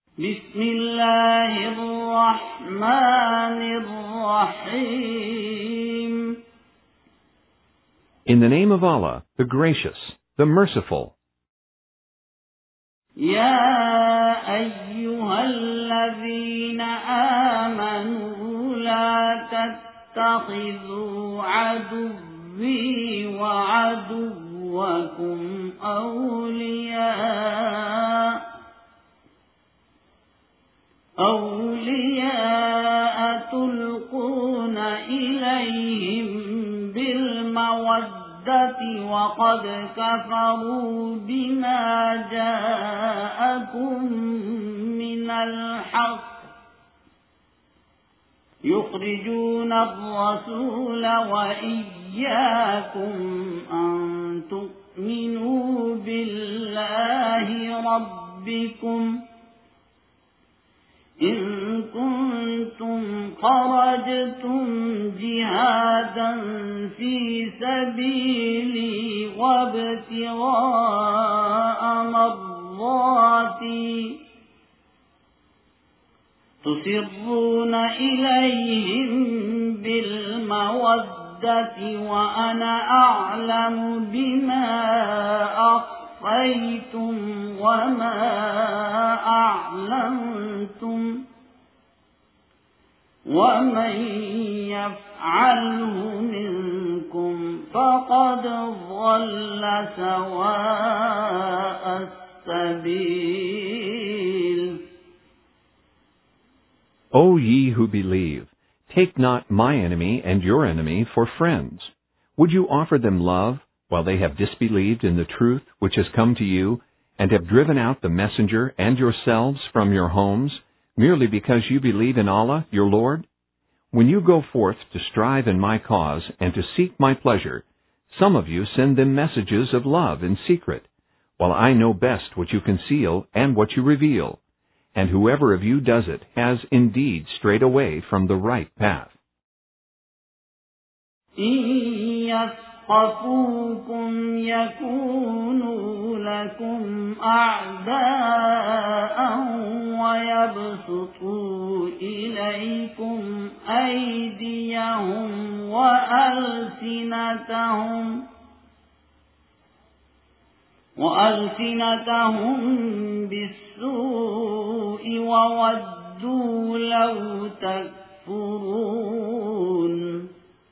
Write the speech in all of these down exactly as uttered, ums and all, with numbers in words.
بسم الله الرحمن الرحيم. In the name of Allah, the Gracious, the Merciful. يا أيها الذين آمنوا لا تتخذوا عدوي وعدوكم أولياء أولياء تلقون إليهم بالمودة وقد كفروا بما جاءكم من الحق يخرجون الرسول وإياكم أن تؤمنوا بالله ربكم إن كنتم خرجتم جهادا في سبيلي وابتغاء مرضاتي تسرون إليهم بالمودة وأنا أعلم بما أخفيتم وما أعلنتم ومن يفعله منكم فقد ضل سواء السبيل. O ye who believe, take not my enemy and your enemy for friends. Would you offer them love while they have disbelieved in the truth which has come to you, and have driven out the messenger and yourselves from your homes, merely because you believe in Allah, your Lord? When you go forth to strive in my cause and to seek my pleasure, some of you send them messages of love in secret, while I know best what you conceal and what you reveal. And whoever of you does it has indeed strayed away from the right path. يثقفوكم يكونوا لكم أعداء ويبسطوا إليكم أيديهم وألسنتهم وألسنتهم بالسوء وودوا لو تكفرون.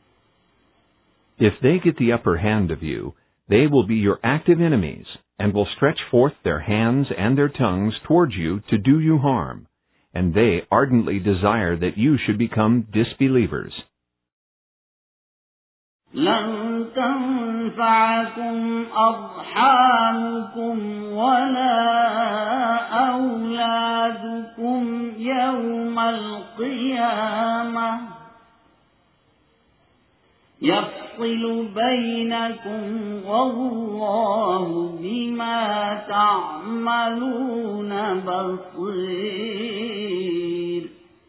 If they get the upper hand of you, they will be your active enemies, and will stretch forth their hands and their tongues towards you to do you harm, and they ardently desire that you should become disbelievers. لن تنفعكم أرحامكم ولا أولادكم يوم القيامة يفصل بينكم والله بما تعملون بصير.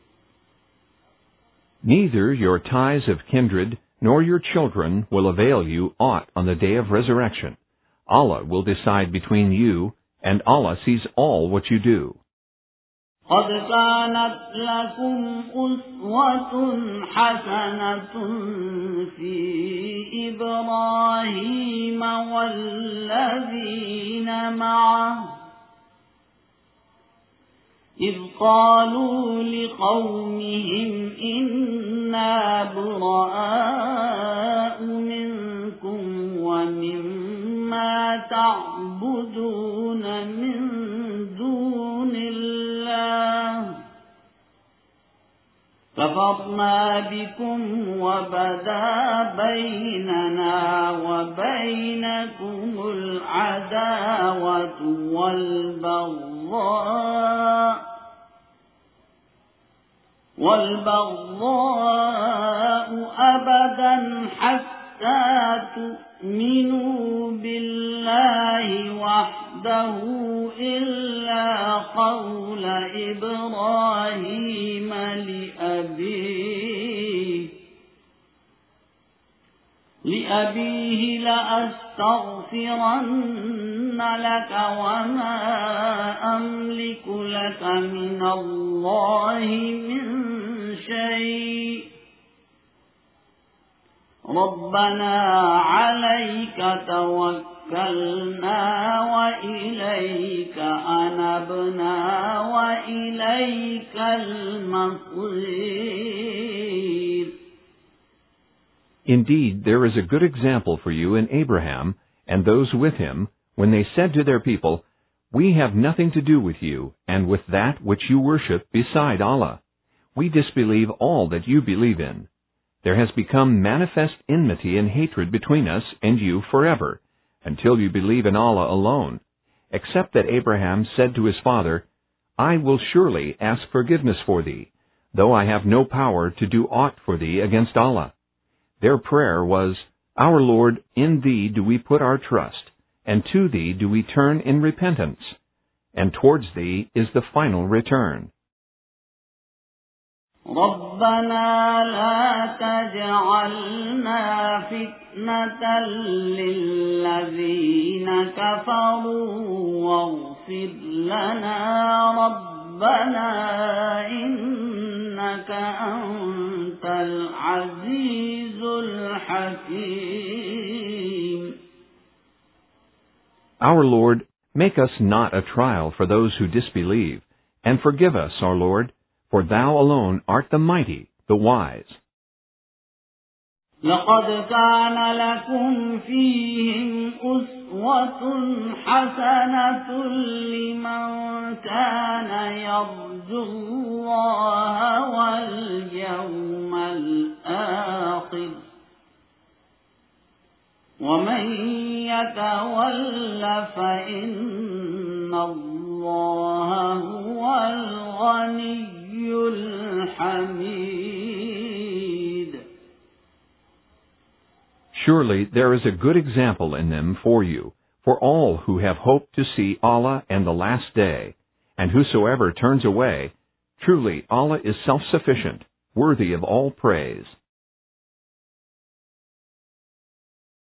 Neither your ties of kindred nor your children will avail you aught on the day of resurrection. Allah will decide between you, and Allah sees all what you do. قد كانت لكم أسوة حسنة في إبراهيم والذين معه إذ قالوا لقومهم إنا براء منكم ومما تعبدون من دون الله كفرنا بكم وبدا بيننا وبينكم العداوة والبغضاء والبغضاء أبدا حتى تؤمنوا بالله وحده إلا قول إبراهيم لأبيه لأبيه لأستغفرن لك وما أملك لك من الله من شيء ربنا عليك توكلنا وإليك أنبنا وإليك المصير. Indeed, there is a good example for you in Abraham and those with him when they said to their people, "We have nothing to do with you and with that which you worship beside Allah. We disbelieve all that you believe in. There has become manifest enmity and hatred between us and you forever, until you believe in Allah alone, except that Abraham said to his father, 'I will surely ask forgiveness for thee, though I have no power to do aught for thee against Allah.' Their prayer was, 'Our Lord, in Thee do we put our trust, and to Thee do we turn in repentance, and towards Thee is the final return.'" ربنا لا تجعلنا فتنة للذين كفروا واغفر لنا ربنا إنك أنت العزيز الحكيم. Our Lord, make us not a trial for those who disbelieve, and forgive us, our Lord, for Thou alone art the mighty, the wise. لقد كان لكم فيهم أسوة حسنة لمن كان يرجو الله واليوم الآخر ومن يتول فإن الله هو الغني الحميد. Surely there is a good example in them for you, for all who have hoped to see Allah and the last day, and whosoever turns away, truly Allah is self-sufficient, worthy of all praise.